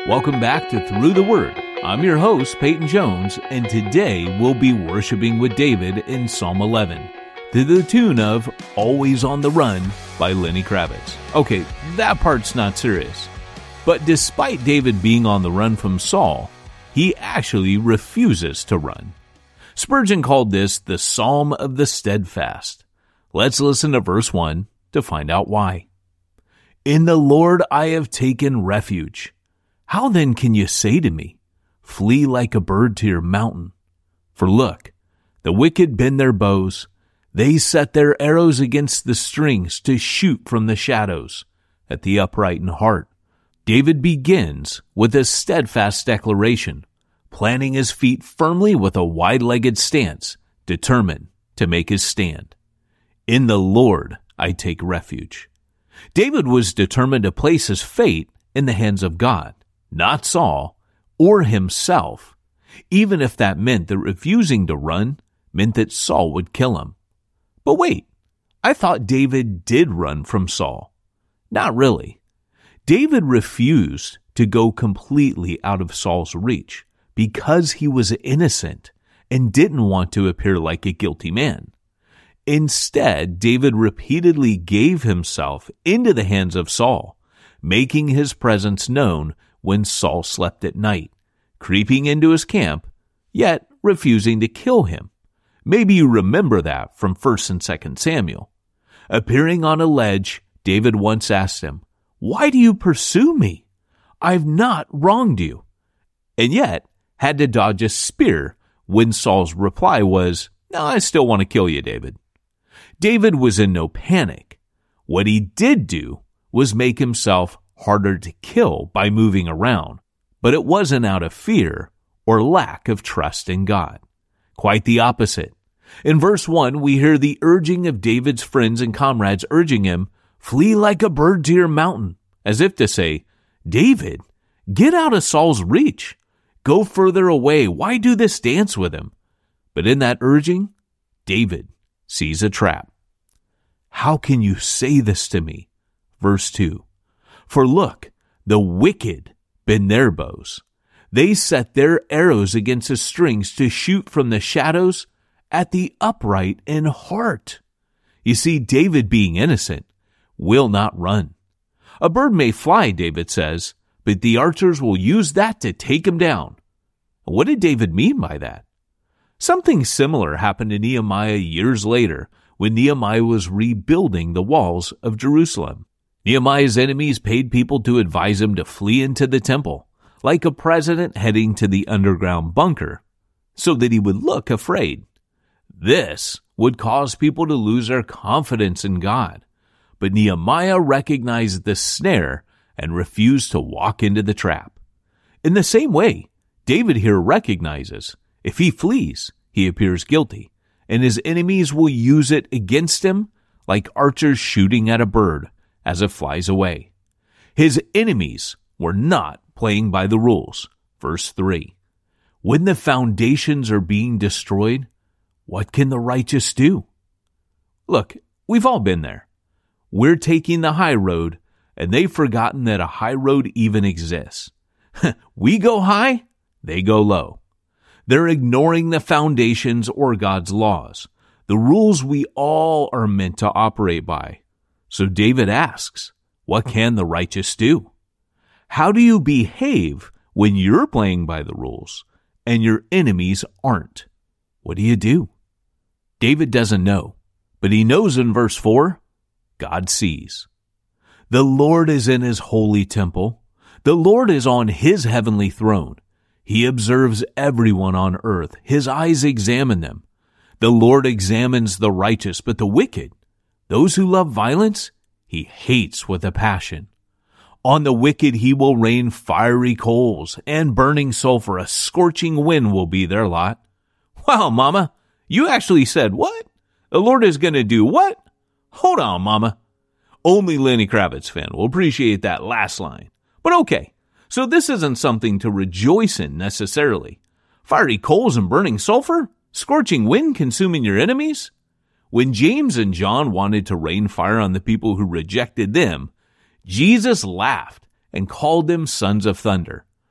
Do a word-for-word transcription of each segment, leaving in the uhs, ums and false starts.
Welcome back to Through the Word. I'm your host, Peyton Jones, and today we'll be worshiping with David in Psalm eleven, to the tune of Always on the Run by Lenny Kravitz. Okay, that part's not serious. But despite David being on the run from Saul, he actually refuses to run. Spurgeon called this the Psalm of the Steadfast. Let's listen to verse one to find out why. In the Lord I have taken refuge. How then can you say to me, flee like a bird to your mountain? For look, the wicked bend their bows. They set their arrows against the strings to shoot from the shadows at the upright in heart. David begins with a steadfast declaration, planting his feet firmly with a wide-legged stance, determined to make his stand. In the Lord I take refuge. David was determined to place his fate in the hands of God, not Saul or himself, even if that meant that refusing to run meant that Saul would kill him. But wait, I thought David did run from Saul. Not really. David refused to go completely out of Saul's reach because he was innocent and didn't want to appear like a guilty man. Instead, David repeatedly gave himself into the hands of Saul, making his presence known when Saul slept at night, creeping into his camp, yet refusing to kill him. Maybe you remember that from First and Second Samuel. Appearing on a ledge, David once asked him, "Why do you pursue me? I've not wronged you." And yet had to dodge a spear when Saul's reply was, "No, I still want to kill you, David." David was in no panic. What he did do was make himself harder to kill by moving around, but it wasn't out of fear or lack of trust in God. Quite the opposite. In verse one, we hear the urging of David's friends and comrades urging him, "Flee like a bird to your mountain," as if to say, "David, get out of Saul's reach. Go further away. Why do this dance with him?" But in that urging, David sees a trap. How can you say this to me? Verse two. For look, the wicked bend their bows. They set their arrows against the strings to shoot from the shadows at the upright in heart. You see, David, being innocent, will not run. A bird may fly, David says, but the archers will use that to take him down. What did David mean by that? Something similar happened to Nehemiah years later when Nehemiah was rebuilding the walls of Jerusalem. Nehemiah's enemies paid people to advise him to flee into the temple, like a president heading to the underground bunker, so that he would look afraid. This would cause people to lose their confidence in God. But Nehemiah recognized the snare and refused to walk into the trap. In the same way, David here recognizes if he flees, he appears guilty, and his enemies will use it against him like archers shooting at a bird as it flies away. His enemies were not playing by the rules. Verse three. When the foundations are being destroyed, what can the righteous do? Look, we've all been there. We're taking the high road, and they've forgotten that a high road even exists. We go high, they go low. They're ignoring the foundations or God's laws, the rules we all are meant to operate by. So David asks, what can the righteous do? How do you behave when you're playing by the rules and your enemies aren't? What do you do? David doesn't know, but he knows in verse four, God sees. The Lord is in his holy temple. The Lord is on his heavenly throne. He observes everyone on earth. His eyes examine them. The Lord examines the righteous, but the wicked, those who love violence, he hates with a passion. On the wicked he will rain fiery coals and burning sulfur. A scorching wind will be their lot. Wow, Mama, you actually said what? The Lord is going to do what? Hold on, Mama. Only Lenny Kravitz fan will appreciate that last line. But okay, so this isn't something to rejoice in necessarily. Fiery coals and burning sulfur? Scorching wind consuming your enemies? When James and John wanted to rain fire on the people who rejected them, Jesus laughed and called them sons of thunder.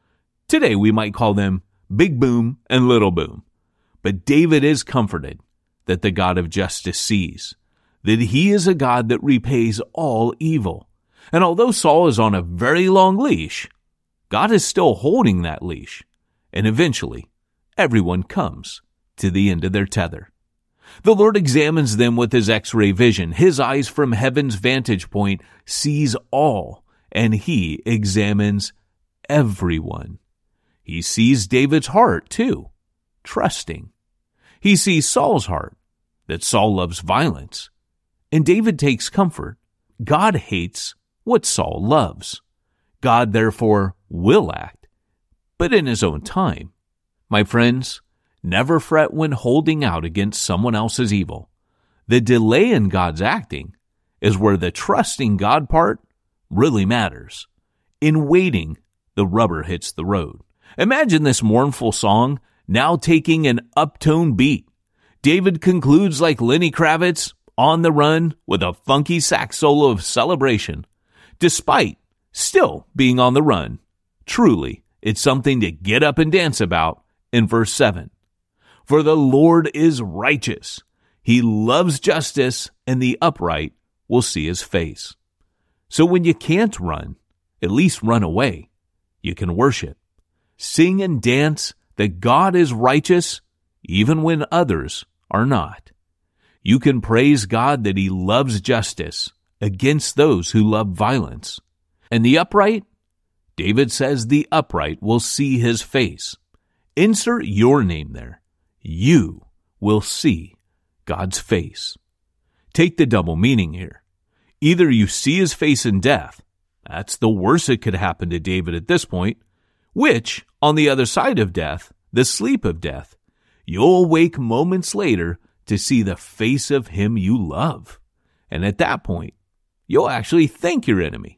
Today we might call them Big Boom and Little Boom. But David is comforted that the God of justice sees, that he is a God that repays all evil. And although Saul is on a very long leash, God is still holding that leash. And eventually, everyone comes to the end of their tether. The Lord examines them with his X-ray vision. His eyes from heaven's vantage point sees all, and he examines everyone. He sees David's heart, too, trusting. He sees Saul's heart, that Saul loves violence. And David takes comfort. God hates what Saul loves. God, therefore, will act, but in his own time. My friends, never fret when holding out against someone else's evil. The delay in God's acting is where the trusting God part really matters. In waiting, the rubber hits the road. Imagine this mournful song now taking an uptone beat. David concludes like Lenny Kravitz, On the Run, with a funky sax solo of celebration. Despite still being on the run, truly, it's something to get up and dance about in verse seven. For the Lord is righteous. He loves justice, and the upright will see his face. So when you can't run, at least run away. You can worship. Sing and dance that God is righteous, even when others are not. You can praise God that he loves justice against those who love violence. And the upright? David says the upright will see his face. Insert your name there. You will see God's face. Take the double meaning here. Either you see his face in death. That's the worst that could happen to David at this point. Which, on the other side of death, the sleep of death, you'll awake moments later to see the face of him you love. And at that point, you'll actually thank your enemy.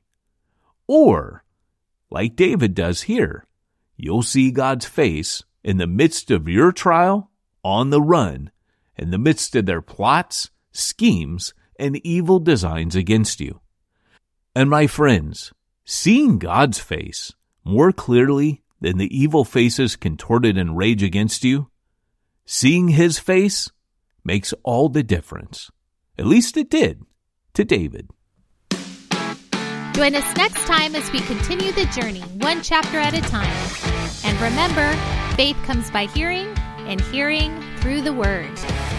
Or, like David does here, you'll see God's face in the midst of your trial, on the run, in the midst of their plots, schemes, and evil designs against you. And my friends, seeing God's face more clearly than the evil faces contorted in rage against you, seeing his face makes all the difference. At least it did to David. Join us next time as we continue the journey, one chapter at a time. And remember, faith comes by hearing, and hearing through the Word.